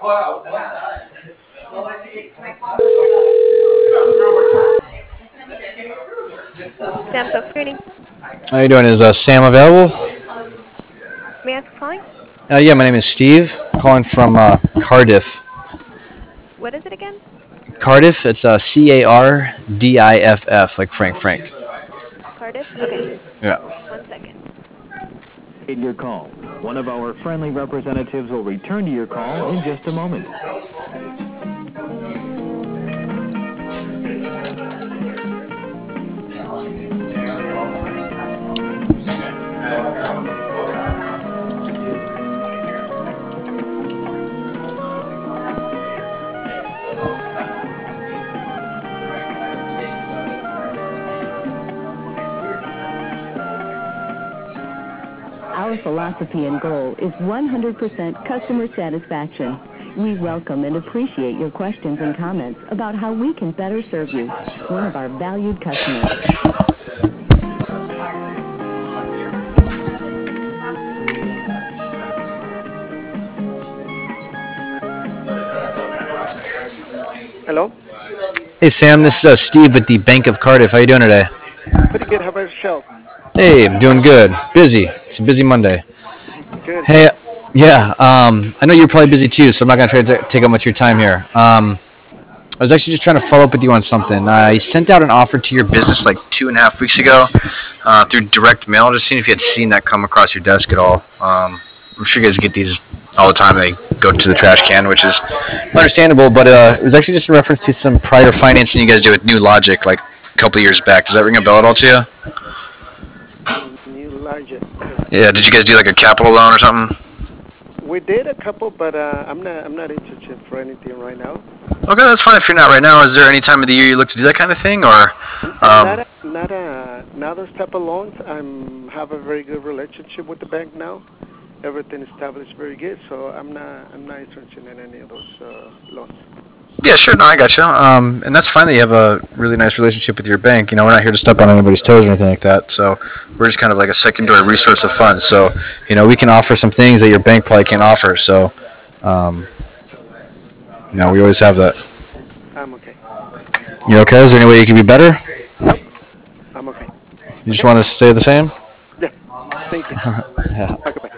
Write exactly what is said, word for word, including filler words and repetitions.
Sam Soap Screening. How you doing? Is uh, Sam available? May I ask who's calling? Uh, yeah, my name is Steve. Calling from uh, Cardiff. What is it again? Cardiff. It's uh, C A R D I F F, like Frank Frank. Cardiff? Okay. Yeah. One second. Your call. One of our friendly representatives will return to your call in just a moment. Our philosophy and goal is one hundred percent customer satisfaction. We welcome and appreciate your questions and comments about how we can better serve you, one of our valued customers. Hello? Hey Sam, this is uh, Steve with the Bank of Cardiff. How you doing today? Pretty good. How about yourself? Hey, I'm doing good. Busy. It's a busy Monday. Good. Hey, yeah. Um, I know you're probably busy too, so I'm not gonna try to t- take up much of your time here. Um, I was actually just trying to follow up with you on something. I sent out an offer to your business like two and a half weeks ago uh, through direct mail. Just seeing if you had seen that come across your desk at all. Um, I'm sure you guys get these all the time. They go to the trash can, which is understandable. But uh, it was actually just in reference to some prior financing you guys did with New Logic like a couple years back. Does that ring a bell at all to you? New larger. Yeah. Did you guys do like a capital loan or something? We did a couple, but uh, I'm not. I'm not interested for anything right now. Okay, that's fine if you're not right now. Is there any time of the year you look to do that kind of thing, or? N- Um, Not a, not a, not those type of loans. I'm have a very good relationship with the bank now. Everything established very good, so I'm not. I'm not interested in any of those uh, loans. Yeah, sure. No, I got you. Um, and that's fine that you have a really nice relationship with your bank. You know, we're not here to step on anybody's toes or anything like that. So we're just kind of like a secondary resource of funds. So, you know, we can offer some things that your bank probably can't offer. So, um, you know, we always have that. I'm okay. You okay? Is there any way you can be better? Nope. I'm okay. You just Okay. want to stay the same? Yeah. Thank you. Yeah. Okay. Bye.